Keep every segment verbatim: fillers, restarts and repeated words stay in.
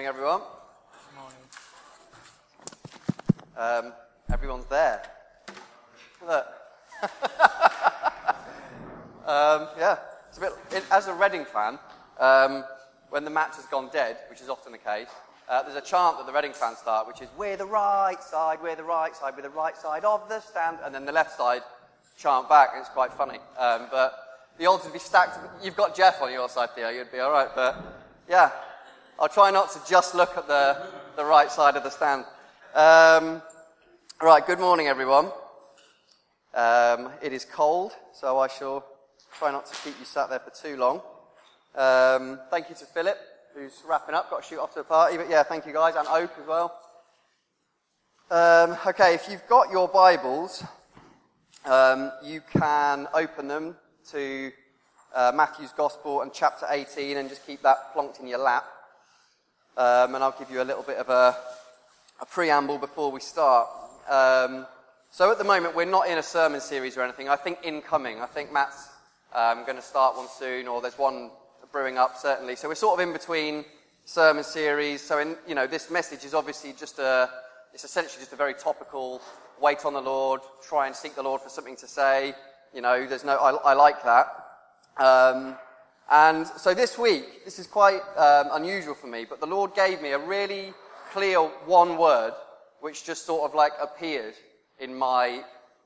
Morning, everyone. Morning. Um, everyone's there. Look. um, yeah, it's a bit. It, as a Reading fan, um, when the match has gone dead, which is often the case, uh, there's a chant that the Reading fans start, which is "We're the right side, we're the right side, we're the right side of the stand," and then the left side chant back, and it's quite funny. Um, but the odds would be stacked. You've got Jeff on your side, Theo. You'd be all right, but yeah. I'll try not to just look at the, the right side of the stand. Um, right, good morning, everyone. Um, it is cold, so I shall try not to keep you sat there for too long. Um, thank you to Philip, who's wrapping up, got to shoot off to a party, but yeah, thank you guys, and Oak as well. Um, okay, if you've got your Bibles, um, you can open them to uh, Matthew's Gospel and chapter eighteen, and just keep that plonked in your lap. Um, and I'll give you a little bit of a, a preamble before we start. Um, so at the moment, we're not in a sermon series or anything. I think incoming. I think Matt's um, going to start one soon, or there's one brewing up, certainly. So we're sort of in between sermon series. So, in, you know, this message is obviously just a, it's essentially just a very topical, wait on the Lord, try and seek the Lord for something to say. You know, there's no, I, I like that. Um, And so this week, this is quite um, unusual for me, but the Lord gave me a really clear one word, which just sort of like appeared in my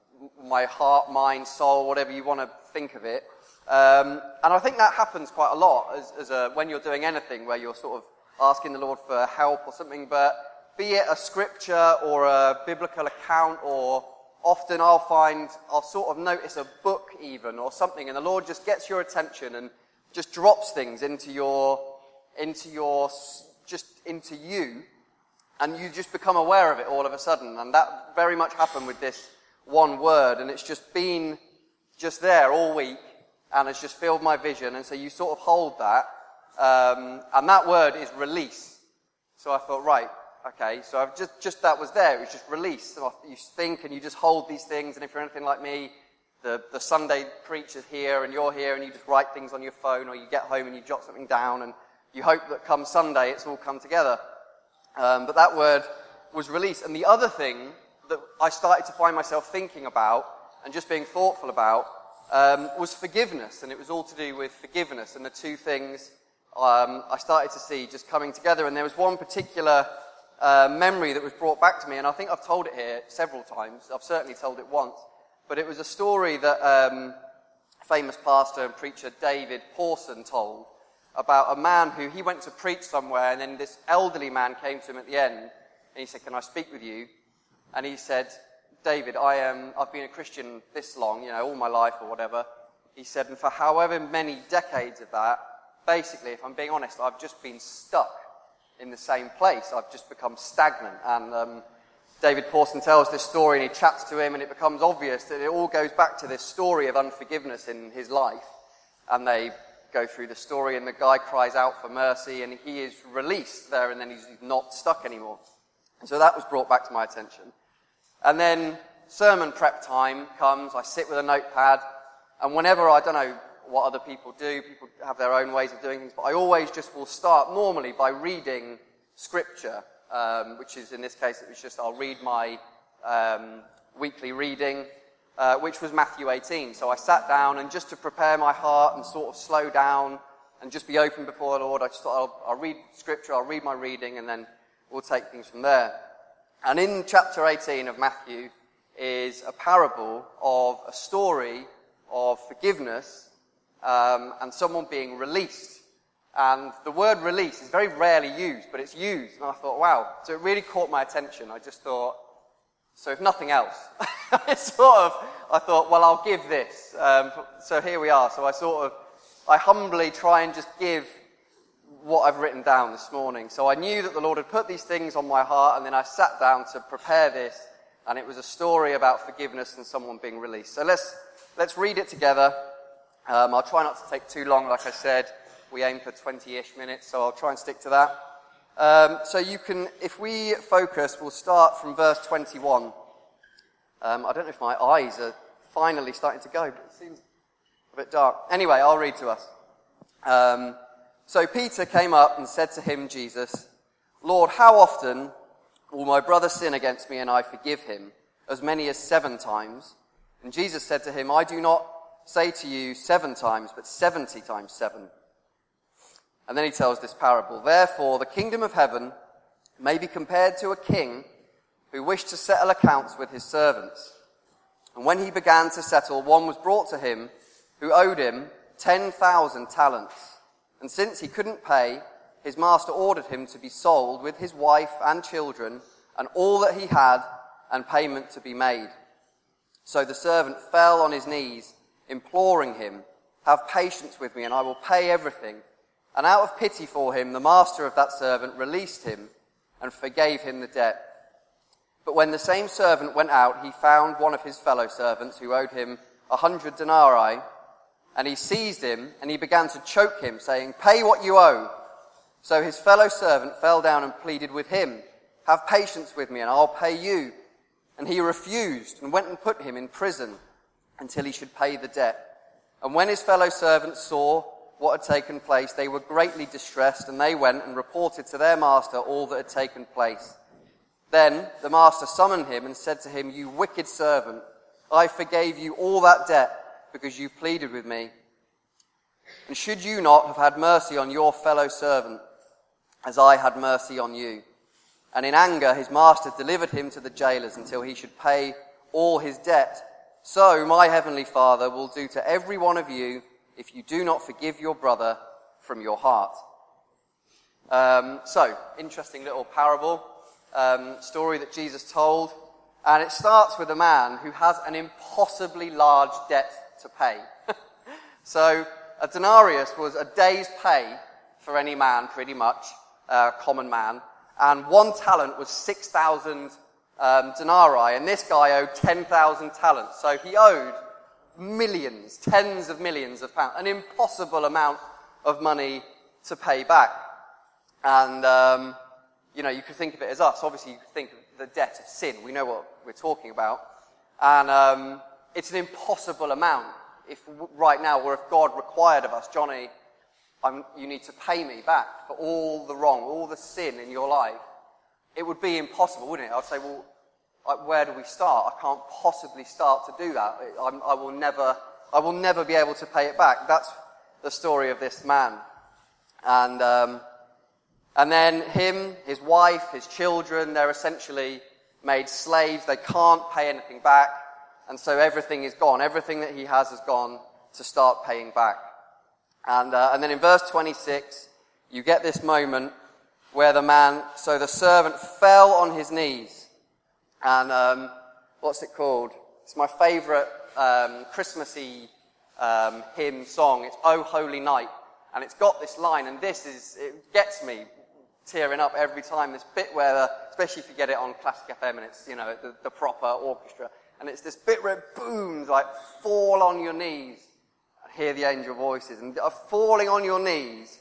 my heart, mind, soul, whatever you want to think of it. Um, and I think that happens quite a lot as, as a, when you're doing anything where you're sort of asking the Lord for help or something, but be it a scripture or a biblical account, or often I'll find, I'll sort of notice a book even or something, and the Lord just gets your attention and just drops things into your, into your, just into you, and you just become aware of it all of a sudden. And that very much happened with this one word, and it's just been just there all week, and it's just filled my vision. And so you sort of hold that, um, and that word is release. So I thought, right, okay, so I've just, just that was there. It was just release. So you think and you just hold these things, and if you're anything like me, The, the Sunday preacher's here and you're here and you just write things on your phone, or you get home and you jot something down and you hope that come Sunday it's all come together. Um, but that word was released. And the other thing that I started to find myself thinking about and just being thoughtful about um, was forgiveness. And it was all to do with forgiveness, and the two things um, I started to see just coming together. And there was one particular uh, memory that was brought back to me, and I think I've told it here several times. I've certainly told it once. But it was a story that um, famous pastor and preacher David Pawson told about a man who, he went to preach somewhere, and then this elderly man came to him at the end, and he said, "Can I speak with you?" And he said, "David, I am, I've been a Christian this long, you know, all my life or whatever." He said, "And for however many decades of that, basically, if I'm being honest, I've just been stuck in the same place. I've just become stagnant." And um, David Pawson tells this story, and he chats to him, and it becomes obvious that it all goes back to this story of unforgiveness in his life. And they go through the story, and the guy cries out for mercy, and he is released there, and then he's not stuck anymore. And so that was brought back to my attention. And then sermon prep time comes. I sit with a notepad, and whenever, I don't know what other people do, people have their own ways of doing things, but I always just will start normally by reading scripture. Um, which is, in this case, it was just, I'll read my um, weekly reading, uh, which was Matthew eighteen. So I sat down, and just to prepare my heart and sort of slow down and just be open before the Lord, I just thought, I'll, I'll read scripture, I'll read my reading, and then we'll take things from there. And in chapter eighteen of Matthew is a parable of a story of forgiveness um, and someone being released. And the word release is very rarely used, but it's used. And I thought, wow. So it really caught my attention. I just thought, so if nothing else, it's sort of, I thought, well, I'll give this. Um, so here we are. So I sort of, I humbly try and just give what I've written down this morning. So I knew that the Lord had put these things on my heart, and then I sat down to prepare this, and it was a story about forgiveness and someone being released. So let's, let's read it together. Um, I'll try not to take too long, like I said. We aim for twenty-ish minutes, so I'll try and stick to that. Um, so you can, if we focus, we'll start from verse twenty-one. Um, I don't know if my eyes are finally starting to go, but it seems a bit dark. Anyway, I'll read to us. Um, so Peter came up and said to him, Jesus, Lord, how often will my brother sin against me and I forgive him? As many as seven times. And Jesus said to him, I do not say to you seven times, but seventy times seven. And then he tells this parable. Therefore, the kingdom of heaven may be compared to a king who wished to settle accounts with his servants. And when he began to settle, one was brought to him who owed him ten thousand talents. And since he couldn't pay, his master ordered him to be sold with his wife and children and all that he had, and payment to be made. So the servant fell on his knees, imploring him, have patience with me and I will pay everything. And out of pity for him, the master of that servant released him and forgave him the debt. But when the same servant went out, he found one of his fellow servants who owed him a hundred denarii, and he seized him and he began to choke him, saying, pay what you owe. So his fellow servant fell down and pleaded with him, have patience with me and I'll pay you. And he refused and went and put him in prison until he should pay the debt. And when his fellow servants saw what had taken place, they were greatly distressed, and they went and reported to their master all that had taken place. Then the master summoned him and said to him, you wicked servant, I forgave you all that debt because you pleaded with me. And should you not have had mercy on your fellow servant as I had mercy on you? And in anger his master delivered him to the jailers until he should pay all his debt. So my heavenly Father will do to every one of you if you do not forgive your brother from your heart. Um, so, interesting little parable, um, story that Jesus told. And it starts with a man who has an impossibly large debt to pay. So, a denarius was a day's pay for any man, pretty much, a uh, common man. And one talent was six thousand um, denarii, and this guy owed ten thousand talents. So he owed millions, tens of millions of pounds, an impossible amount of money to pay back. And, um, you know, you could think of it as us. Obviously, you could think of the debt of sin. We know what we're talking about. And um, it's an impossible amount. If right now, or if God required of us, Johnny, I'm, you need to pay me back for all the wrong, all the sin in your life, it would be impossible, wouldn't it? I'd say, well, where do we start? I can't possibly start to do that. I, I will never, I will never be able to pay it back. That's the story of this man. And, um, and then him, his wife, his children, they're essentially made slaves. They can't pay anything back. And so everything is gone. Everything that he has is gone to start paying back. And, uh, and then in verse twenty-six, you get this moment where the man, so the servant fell on his knees. And um, what's it called? It's my favourite um, Christmassy um, hymn song. It's "O Holy Night." And it's got this line, and this is, it gets me tearing up every time. This bit where, the, especially if you get it on Classic F M and it's, you know, the, the proper orchestra. And it's this bit where it booms, like, fall on your knees. Hear the angel voices, and uh, falling on your knees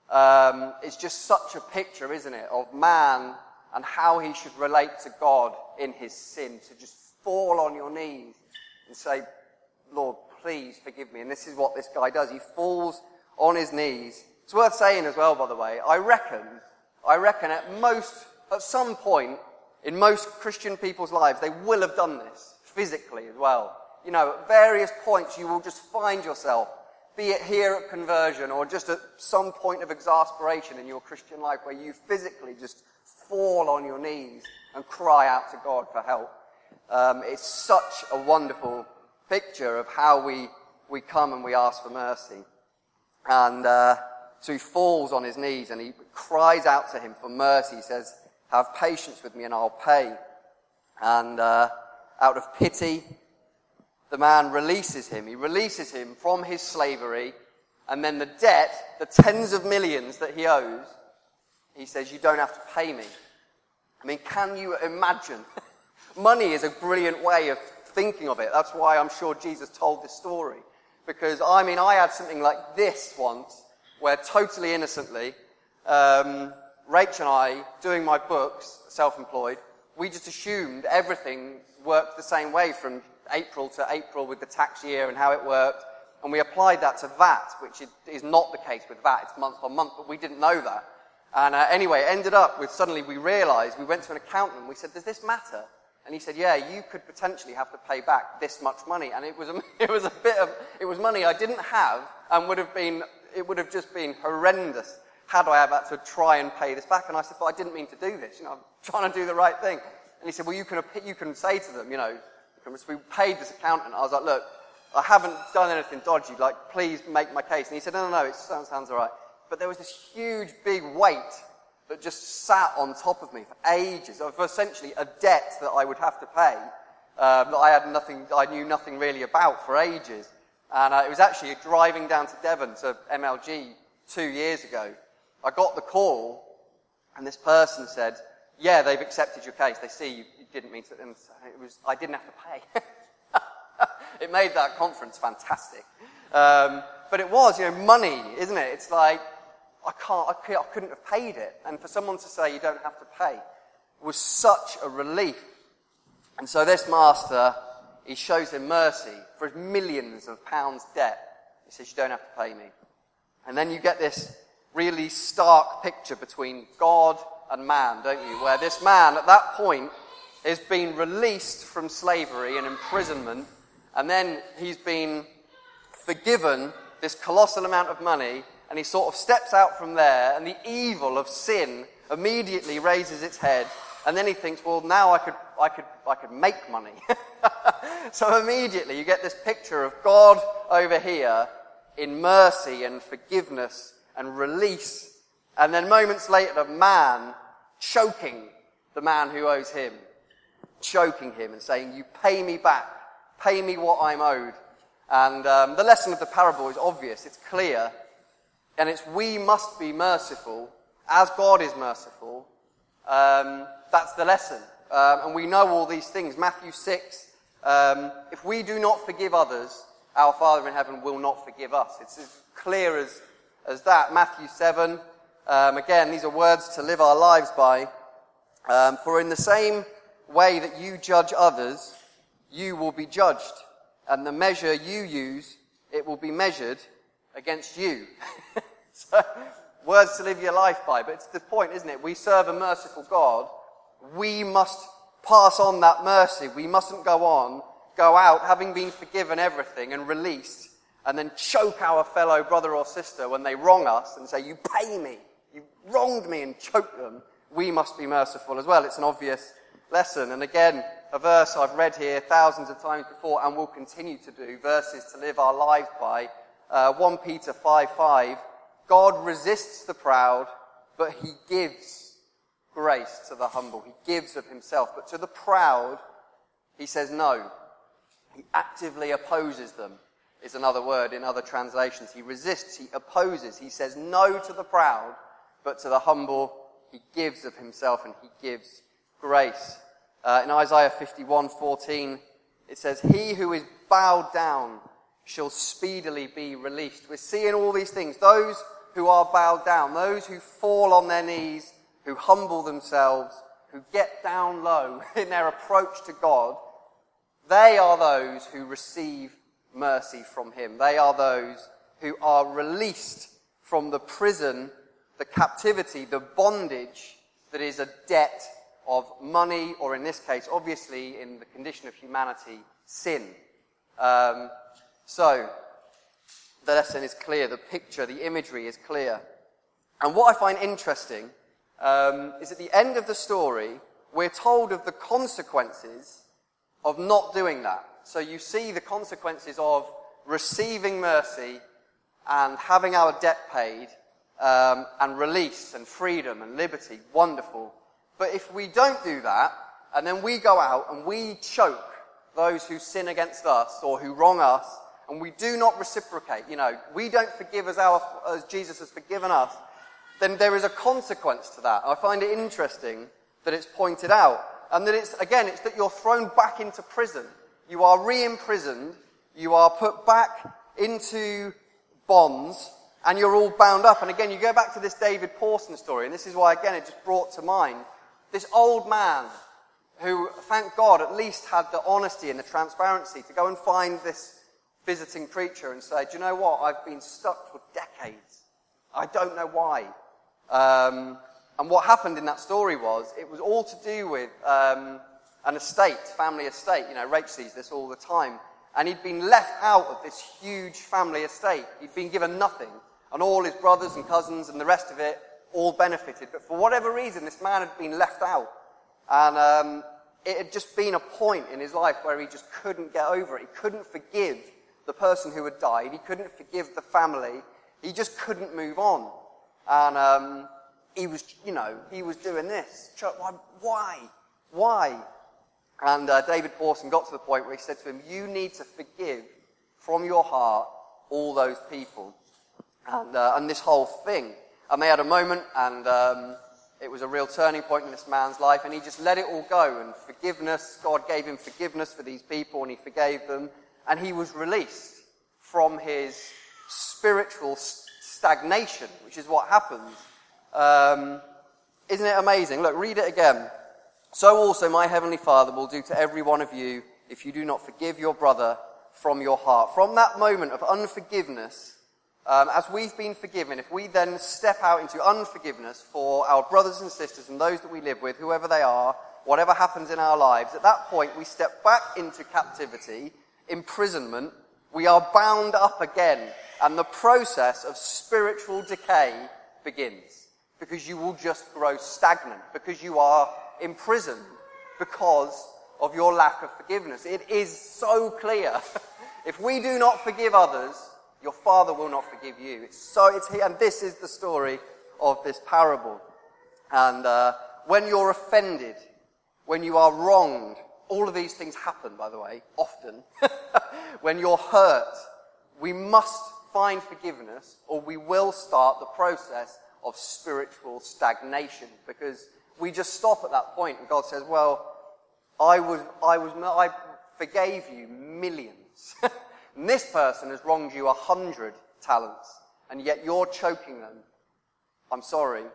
um, is just such a picture, isn't it, of man and how he should relate to God in his sin. To just fall on your knees and say, Lord, please forgive me. And this is what this guy does. He falls on his knees. It's worth saying as well, by the way, I reckon, I reckon at most, at some point in most Christian people's lives, they will have done this physically as well. You know, at various points you will just find yourself, be it here at conversion or just at some point of exasperation in your Christian life where you physically just fall on your knees and cry out to God for help. Um, it's such a wonderful picture of how we, we come and we ask for mercy. And uh, so he falls on his knees and he cries out to him for mercy. He says, have patience with me and I'll pay. And uh, out of pity, the man releases him. He releases him from his slavery, and then the debt, the tens of millions that he owes, he says, you don't have to pay me. I mean, can you imagine? Money is a brilliant way of thinking of it. That's why I'm sure Jesus told this story. Because, I mean, I had something like this once, where totally innocently, um, Rach and I, doing my books, self-employed, we just assumed everything worked the same way from April to April with the tax year and how it worked, and we applied that to V A T, which is not the case with V A T. It's month on month, but we didn't know that. And uh, anyway, it ended up with suddenly we realized, we went to an accountant and we said, does this matter? And he said, yeah, you could potentially have to pay back this much money. And it was a, it was a bit of, it was money I didn't have and would have been, it would have just been horrendous had I had to try and pay this back. And I said, but I didn't mean to do this. You know, I'm trying to do the right thing. And he said, well, you can, you can say to them, you know, we paid this accountant. I was like, look, I haven't done anything dodgy. Like, please make my case. And he said, no, no, no, it sounds, sounds all right. But there was this huge, big weight that just sat on top of me for ages, of essentially a debt that I would have to pay, um, that I had nothing, I knew nothing really about for ages. And uh, it was actually driving down to Devon to M L G two years ago. I got the call, and this person said, yeah, they've accepted your case. They see you, you didn't mean to, and it was, I didn't have to pay. It made that conference fantastic. Um, but it was, you know, money, isn't it? It's like, I can't, I, can't, I couldn't have paid it. And for someone to say you don't have to pay was such a relief. And so this master, he shows him mercy for his millions of pounds debt. He says, you don't have to pay me. And then you get this really stark picture between God and man, don't you? Where this man, at that point, has been released from slavery and imprisonment, and then he's been forgiven this colossal amount of money, and he sort of steps out from there, and the evil of sin immediately raises its head, and then he thinks, well, now I could, I could, I could make money. So immediately you get this picture of God over here in mercy and forgiveness and release, and then moments later, man choking the man who owes him, choking him and saying, you pay me back, pay me what I'm owed. And um, the lesson of the parable is obvious, it's clear, and it's we must be merciful as God is merciful. Um, that's the lesson. Um, and we know all these things. Matthew six, um, if we do not forgive others, our Father in heaven will not forgive us. It's as clear as, as that. Matthew seven, um, again, these are words to live our lives by. Um, for in the same way that you judge others, you will be judged. And the measure you use, it will be measured against you. So, words to live your life by. But it's the point, isn't it? We serve a merciful God. We must pass on that mercy. We mustn't go on, go out, having been forgiven everything and released, and then choke our fellow brother or sister when they wrong us and say, you pay me, you wronged me, and choke them. We must be merciful as well. It's an obvious lesson. And again, a verse I've read here thousands of times before and will continue to do, verses to live our lives by. Uh, First Peter five five, God resists the proud, but he gives grace to the humble. He gives of himself. But to the proud, he says no. He actively opposes them, is another word in other translations. He resists, he opposes. He says no to the proud, but to the humble, he gives of himself and he gives grace. Uh, in Isaiah fifty-one fourteen, it says, he who is bowed down shall speedily be released. We're seeing all these things. Those who are bowed down, those who fall on their knees, who humble themselves, who get down low in their approach to God, they are those who receive mercy from him. They are those who are released from the prison, the captivity, the bondage that is a debt of money, or in this case, obviously, in the condition of humanity, sin. Um, so, the lesson is clear, the picture, the imagery is clear. And what I find interesting um, is at the end of the story, we're told of the consequences of not doing that. So you see the consequences of receiving mercy and having our debt paid, um, and release and freedom and liberty. Wonderful. But if we don't do that, and then we go out and we choke those who sin against us or who wrong us, and we do not reciprocate, you know, we don't forgive as, our, as Jesus has forgiven us, then there is a consequence to that. I find it interesting that it's pointed out. And that it's, again, it's that you're thrown back into prison. You are re-imprisoned, you are put back into bonds, and you're all bound up. And again, you go back to this David Pawson story, and this is why, again, it just brought to mind this old man who, thank God, at least had the honesty and the transparency to go and find this visiting preacher and say, do you know what? I've been stuck for decades. I don't know why. Um, and what happened in that story was, it was all to do with um, an estate, family estate. You know, Rach sees this all the time. And he'd been left out of this huge family estate. He'd been given nothing. And all his brothers and cousins and the rest of it all benefited. But for whatever reason, this man had been left out. And um, it had just been a point in his life where he just couldn't get over it. He couldn't forgive the person who had died. He couldn't forgive the family. He just couldn't move on. And um, he was, you know, he was doing this. Why? Why? And uh, David Pawson got to the point where he said to him, you need to forgive from your heart all those people. And, uh, and this whole thing. And they had a moment, and um, it was a real turning point in this man's life, and he just let it all go. And forgiveness, God gave him forgiveness for these people, and he forgave them. And he was released from his spiritual stagnation, which is what happens. Um, isn't it amazing? Look, read it again. So also my heavenly Father will do to every one of you if you do not forgive your brother from your heart. From that moment of unforgiveness, um, as we've been forgiven, if we then step out into unforgiveness for our brothers and sisters and those that we live with, whoever they are, whatever happens in our lives, at that point we step back into captivity, imprisonment, we are bound up again, and the process of spiritual decay begins. Because you will just grow stagnant, because you are imprisoned because of your lack of forgiveness. It is so clear. If we do not forgive others, your Father will not forgive you. It's so it's here, and this is the story of this parable. And uh, when you're offended, when you are wronged, all of these things happen, by the way, often. When you're hurt, we must find forgiveness, or we will start the process of spiritual stagnation, because we just stop at that point, and God says, well, I was, I was, I forgave you millions. And this person has wronged you a hundred talents, and yet you're choking them. I'm sorry.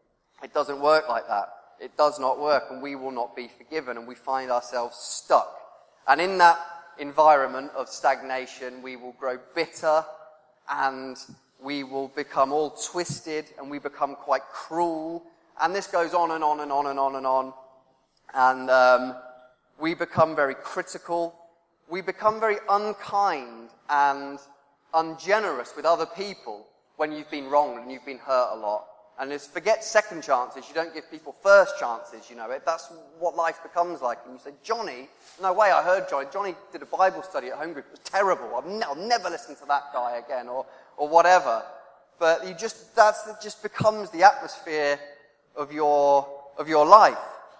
It doesn't work like that. It does not work, and we will not be forgiven, and we find ourselves stuck. And in that environment of stagnation, we will grow bitter, and we will become all twisted, and we become quite cruel. And this goes on and on and on and on and on. And um, we become very critical. We become very unkind and ungenerous with other people when you've been wronged and you've been hurt a lot. And it's forget second chances. You don't give people first chances, you know. It, that's what life becomes like. And you say, Johnny, no way, I heard Johnny. Johnny did a Bible study at home group. It was terrible. I've ne- I'll never listen to that guy again, or or whatever. But you just that's it just becomes the atmosphere of your of your life,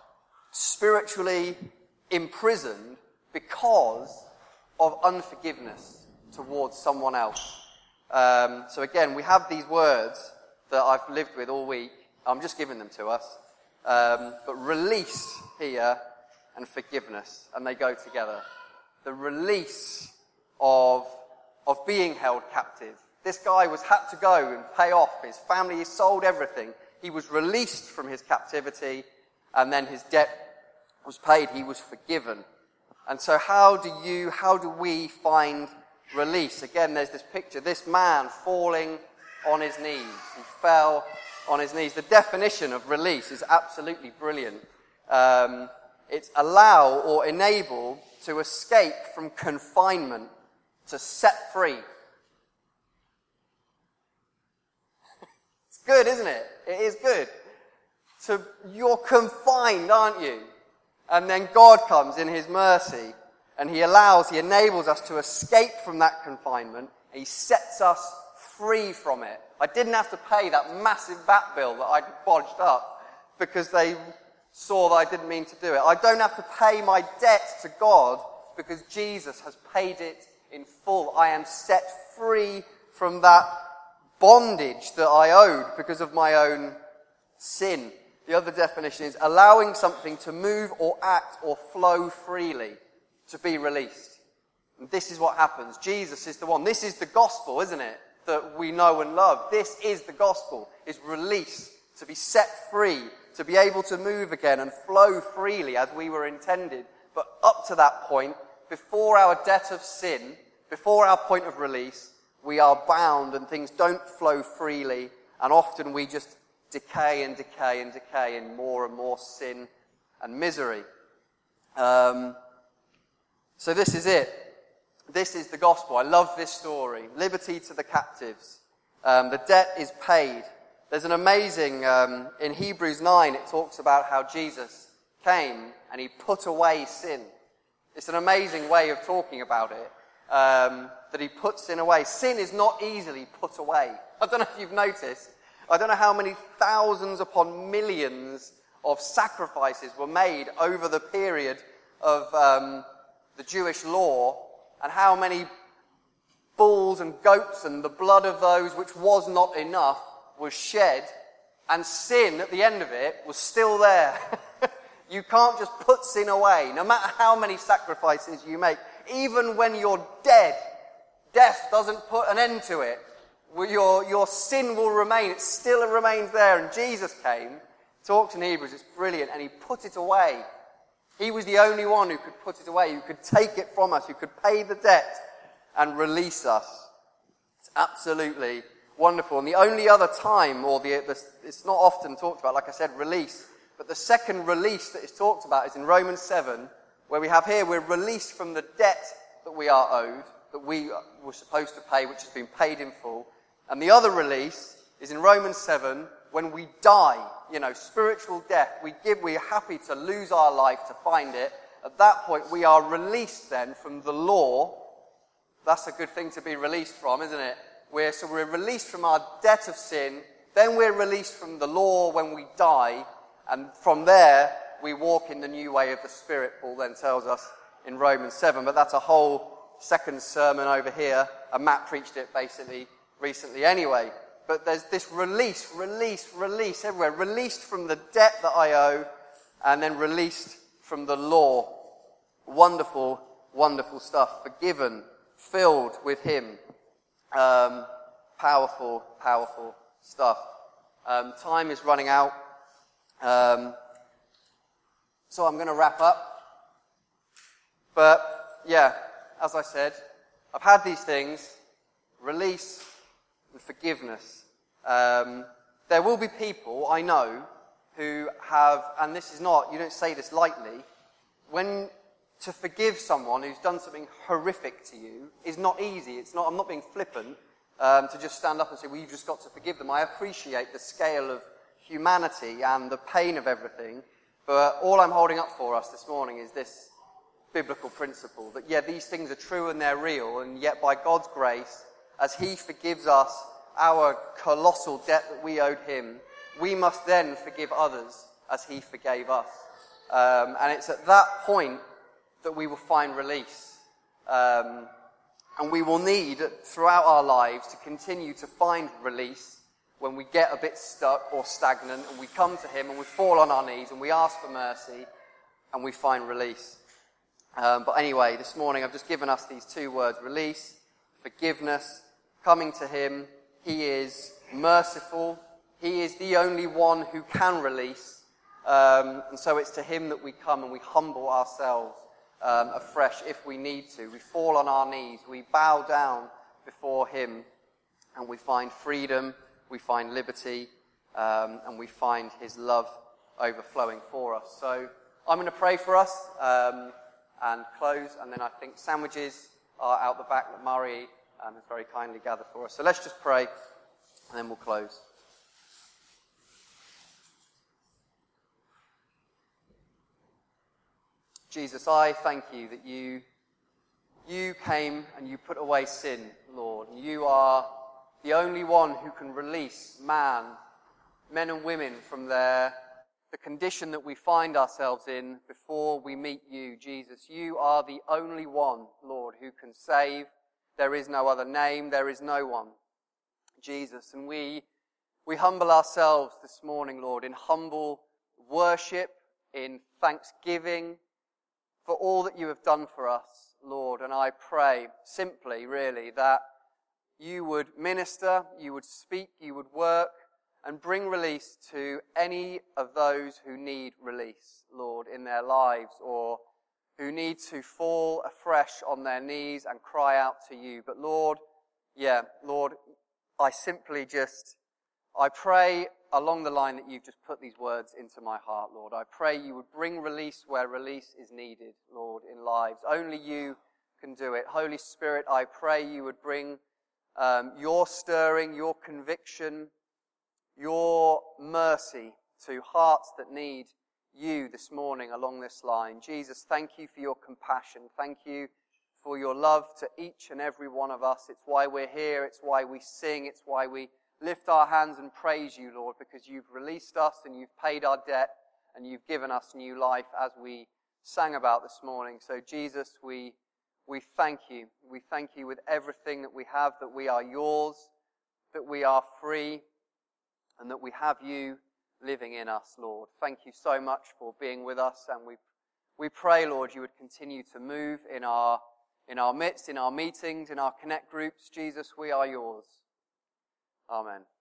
spiritually imprisoned because of unforgiveness towards someone else. Um, so again, we have these words that I've lived with all week. I'm just giving them to us. Um, but release here and forgiveness, and they go together. The release of of being held captive. This guy was had to go and pay off his family. He sold everything. He was released from his captivity, and then his debt was paid. He was forgiven. And so how do you, how do we find release? Again, there's this picture, this man falling on his knees. He fell on his knees. The definition of release is absolutely brilliant. Um, it's allow or enable to escape from confinement, to set free. It's good, isn't it? It is good. So you're confined, aren't you? And then God comes in his mercy, and he allows, he enables us to escape from that confinement. He sets us free from it. I didn't have to pay that massive V A T bill that I'd bodged up because they saw that I didn't mean to do it. I don't have to pay my debt to God because Jesus has paid it in full. I am set free from that bondage that I owed because of my own sin. The other definition is allowing something to move or act or flow freely, to be released. And this is what happens. Jesus is the one. This is the gospel, isn't it? That we know and love. This is the gospel, is release, to be set free, to be able to move again and flow freely as we were intended. But up to that point, before our debt of sin, before our point of release, we are bound and things don't flow freely, and often we just decay and decay and decay in more and more sin and misery. Um, so this is it. This is the gospel. I love this story. Liberty to the captives. Um, the debt is paid. There's an amazing, um, in Hebrews nine, it talks about how Jesus came and he put away sin. It's an amazing way of talking about it, um, that he puts sin away. Sin is not easily put away. I don't know if you've noticed. I don't know how many thousands upon millions of sacrifices were made over the period of um, the Jewish law, and how many bulls and goats and the blood of those which was not enough was shed, and sin at the end of it was still there. You can't just put sin away, no matter how many sacrifices you make. Even when you're dead, death doesn't put an end to it. Your, your sin will remain. It still remains there. And Jesus came, talks in Hebrews, it's brilliant, and he put it away. He was the only one who could put it away, who could take it from us, who could pay the debt and release us. It's absolutely wonderful. And the only other time, or the, the it's not often talked about, like I said, release, but the second release that is talked about is in Romans seven, where we have here, we're released from the debt that we are owed, that we were supposed to pay, which has been paid in full. And the other release is in Romans seven, when we die, you know, spiritual death. We give, we're happy to lose our life to find it. At that point, we are released then from the law. That's a good thing to be released from, isn't it? We're, so we're released from our debt of sin. Then we're released from the law when we die. And from there, we walk in the new way of the Spirit, Paul then tells us in Romans seven. But that's a whole second sermon over here. And Matt preached it basically recently anyway. But there's this release, release, release everywhere. Released from the debt that I owe, and then released from the law. Wonderful, wonderful stuff. Forgiven, filled with him. Um, powerful, powerful stuff. Um, time is running out. Um, so I'm going to wrap up. But, yeah, as I said, I've had these things. Release and forgiveness. Um, there will be people, I know, who have, and this is not, you don't say this lightly, when to forgive someone who's done something horrific to you is not easy. It's not, I'm not being flippant um, to just stand up and say, well, you've just got to forgive them. I appreciate the scale of humanity and the pain of everything, but all I'm holding up for us this morning is this biblical principle that, yeah, these things are true and they're real, and yet by God's grace, as he forgives us our colossal debt that we owed him, we must then forgive others as he forgave us. Um, and it's at that point that we will find release. Um, and we will need, throughout our lives, to continue to find release when we get a bit stuck or stagnant, and we come to him and we fall on our knees and we ask for mercy and we find release. Um, but anyway, this morning I've just given us these two words, release, forgiveness, coming to him. He is merciful. He is the only one who can release. Um, and so it's to him that we come and we humble ourselves um, afresh if we need to. We fall on our knees. We bow down before him and we find freedom. We find liberty. Um, and we find his love overflowing for us. So I'm going to pray for us um, and close. And then I think sandwiches are out the back that Murray um, has very kindly gathered for us. So let's just pray and then we'll close. Jesus, I thank you that you you came and you put away sin, Lord. You are the only one who can release man, men and women from their the condition that we find ourselves in before we meet you, Jesus. You are the only one, Lord, who can save. There is no other name, there is no one, Jesus. And we we humble ourselves this morning, Lord, in humble worship, in thanksgiving, for all that you have done for us, Lord. And I pray simply, really, that you would minister, you would speak, you would work, and bring release to any of those who need release, Lord, in their lives, or who need to fall afresh on their knees and cry out to you. But Lord, yeah, Lord, I simply just, I pray along the line that you've just put these words into my heart, Lord. I pray you would bring release where release is needed, Lord, in lives. Only you can do it. Holy Spirit, I pray you would bring um, your stirring, your conviction, your mercy to hearts that need you this morning along this line. Jesus, thank you for your compassion. Thank you for your love to each and every one of us. It's why we're here. It's why we sing. It's why we lift our hands and praise you, Lord, because you've released us and you've paid our debt and you've given us new life as we sang about this morning. So Jesus, we we thank you. We thank you with everything that we have, that we are yours, that we are free, and that we have you living in us, Lord. Thank you so much for being with us, and we we pray, Lord, you would continue to move in our in our midst, in our meetings, in our connect groups. Jesus, we are yours. Amen.